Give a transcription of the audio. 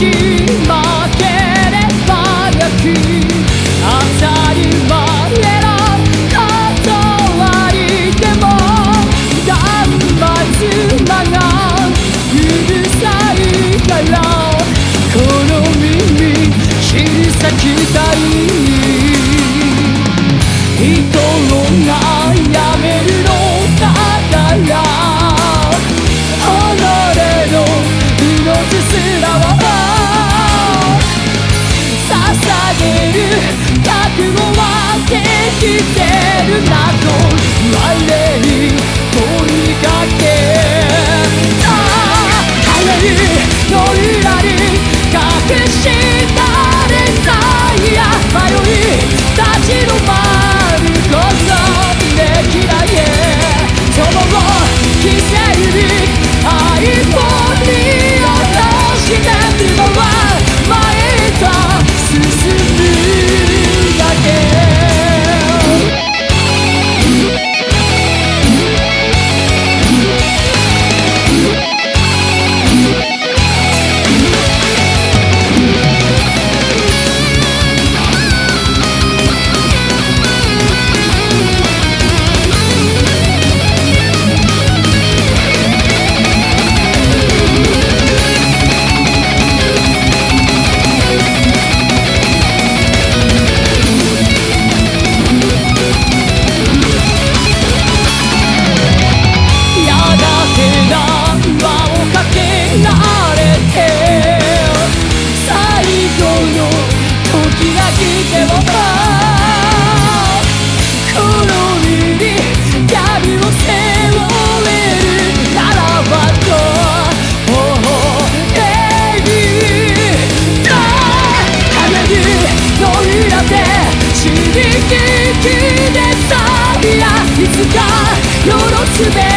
し負ければよき当たり前の断りでも断末魔がうるさいからこの耳切り裂きたい人がやめるのだから己の命すらを捧げる覚悟はできてるなと我に問いかけた流れの裏に隠したデザイア迷い立ち止まることできないその犠牲に愛を見落として今は前へと進むだけいつか夜すべ